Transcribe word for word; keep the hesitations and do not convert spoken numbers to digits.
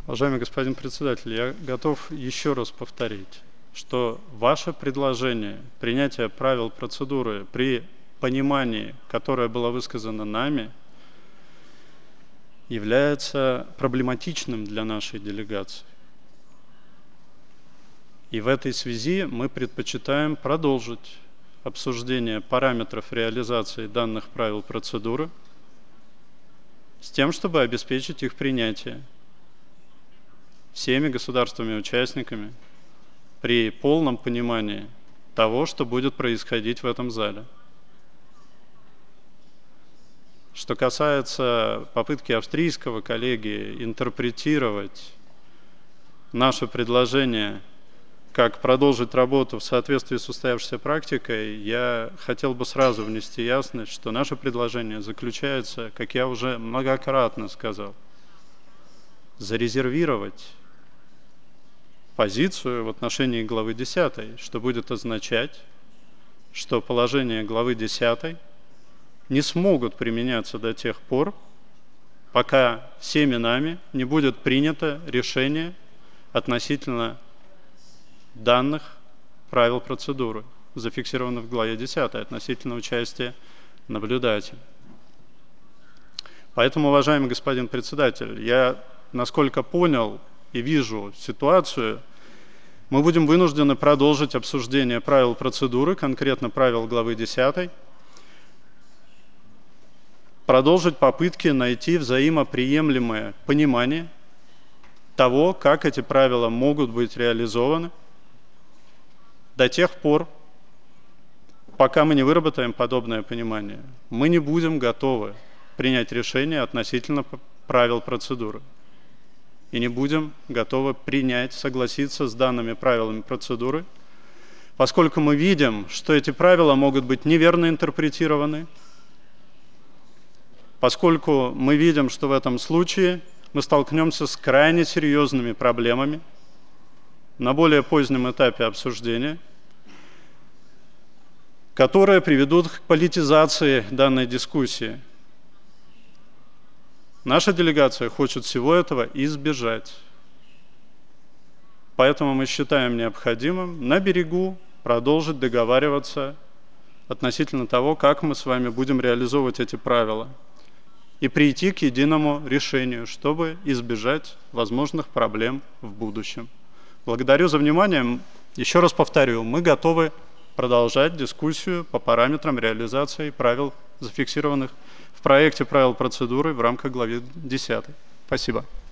Уважаемый господин председатель, я готов еще раз повторить, что ваше предложение принятия правил процедуры при понимании, которое было высказано нами, является проблематичным для нашей делегации. И в этой связи мы предпочитаем продолжить обсуждение параметров реализации данных правил процедуры с тем, чтобы обеспечить их принятие всеми государствами-участниками при полном понимании того, что будет происходить в этом зале. Что касается попытки австрийского коллеги интерпретировать наше предложение как продолжить работу в соответствии с устоявшейся практикой, я хотел бы сразу внести ясность, что наше предложение заключается, как я уже многократно сказал, зарезервировать позицию в отношении главы десятой, что будет означать, что положения главы десятой не смогут применяться до тех пор, пока всеми нами не будет принято решение относительно данных правил процедуры, зафиксированных в главе десятой относительно участия наблюдателей. Поэтому, уважаемый господин председатель, я, насколько понял и вижу ситуацию, мы будем вынуждены продолжить обсуждение правил процедуры, конкретно правил главы десятой, продолжить попытки найти взаимоприемлемое понимание того, как эти правила могут быть реализованы до тех пор, пока мы не выработаем подобное понимание. Мы не будем готовы принять решение относительно правил процедуры и не будем готовы принять, согласиться с данными правилами процедуры, поскольку мы видим, что эти правила могут быть неверно интерпретированы, поскольку мы видим, что в этом случае мы столкнемся с крайне серьезными проблемами на более позднем этапе обсуждения, которые приведут к политизации данной дискуссии. Наша делегация хочет всего этого избежать. Поэтому мы считаем необходимым на берегу продолжить договариваться относительно того, как мы с вами будем реализовывать эти правила, и прийти к единому решению, чтобы избежать возможных проблем в будущем. Благодарю за внимание. Еще раз повторю, мы готовы продолжать дискуссию по параметрам реализации правил, зафиксированных в проекте правил процедуры в рамках главы десятой. Спасибо.